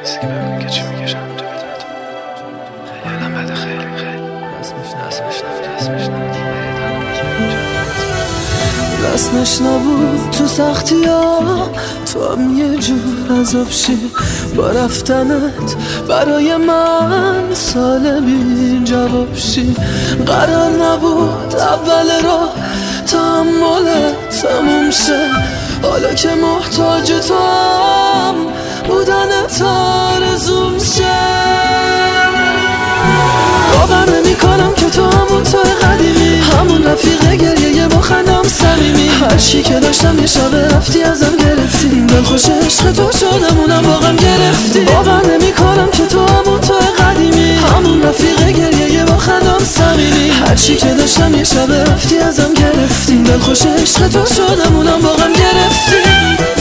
نیستی که ببینی که چی میکشم تو بدت خیلی علم بده خیلی رسمش نبود تو سختی ها تو هم یه جور عذاب شی با رفتنت برای من سال بی جواب شی قرار نبود اول راه تحملت تموم شه حالا که محتاج تو هم بودنت آرزوم شه باور نمی کنم که تو همون تو قدیمی همون رفیق گریه با خندم صمیمی هر چی که داشتم یه شب رفتی ازم گرفتی دلخوش عشق تو شدم اونم واقعا گرفتی باور نمی کنم که تو همون تو قدیمی همون رفیق گریه با خندم صمیمی هر چی که داشتم یه شب رفتی ازم گرفتی دلخوش عشق تو شدم اونم واقعا گرفتی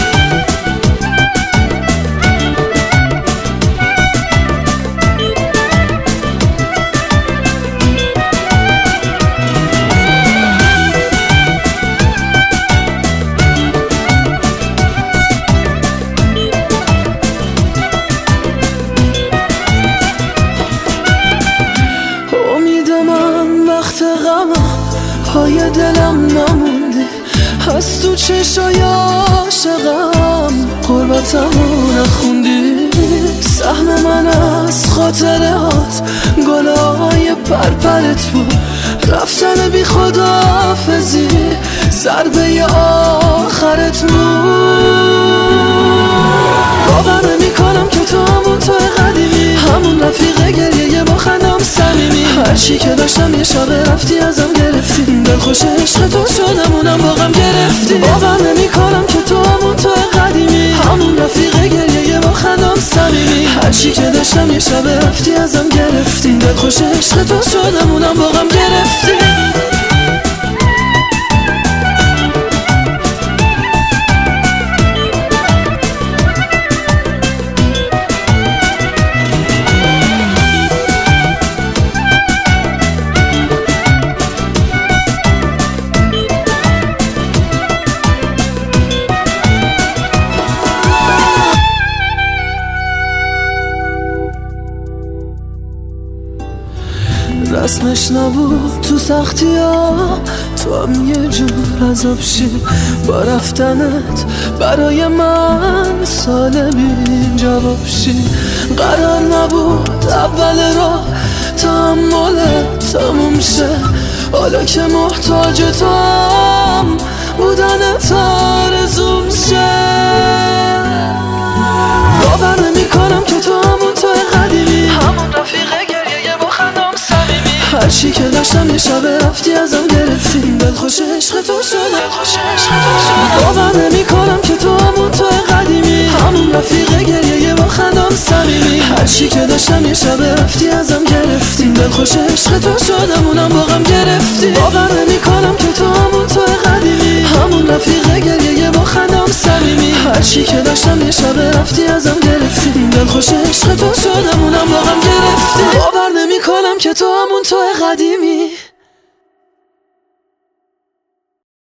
پای دلم نموندی از تو چشای عاشقم قربتمو نخوندی سهم من از خاطرات گلای پرپرت بود رفتن بی خداحافظی ضربه آخرت بود باور نمی کنم که تو همون تو قدیمی همون رفیق گریه با خندم صمیمی هر چی که داشتم یه شب رفتی ازم گرفتی دلخوش عشق تو شدم اونم واقعا گرفتی باور نمی کنم که تو همون تو قدیمی همون رفیق گریه با خندم صمیمی هر چی که داشتم یه شب رفتی ازم گرفتی دلخوش عشق تو شدم اونم واقعا گرفتی رسمش نبود تو سختی ها تو هم یه جور عذاب شی با رفتنت برای من سال بی جواب شی قرار نبود اول راه تحملت تموم شه حالا که محتاج تو هم بودنت آرزوم شه باور نمی کنم که تو همون تو قدیمی همون رفیق گریه با خندم صمیمی هر چی که داشتم یه شب رفتی ازم گرفتی دلخوش عشق تو شدم باور نمی کنم که تو همون تو قدیمی همون رفیق گریه با خندم صمیمی هر چی که داشتم یه شب رفتی ازم گرفتی دلخوش عشق تو شدم اونم واقعا گرفتی باور نمی کنم که تو همون تو قدیمی همون رفیق گریه با خندم صمیمی هر چی که داشتم یه شب رفتی ازم گرفتی دلخوش عشق تو شدم اونم واقعا گرفتی باور نمی کنم که تو همون تو قدیمی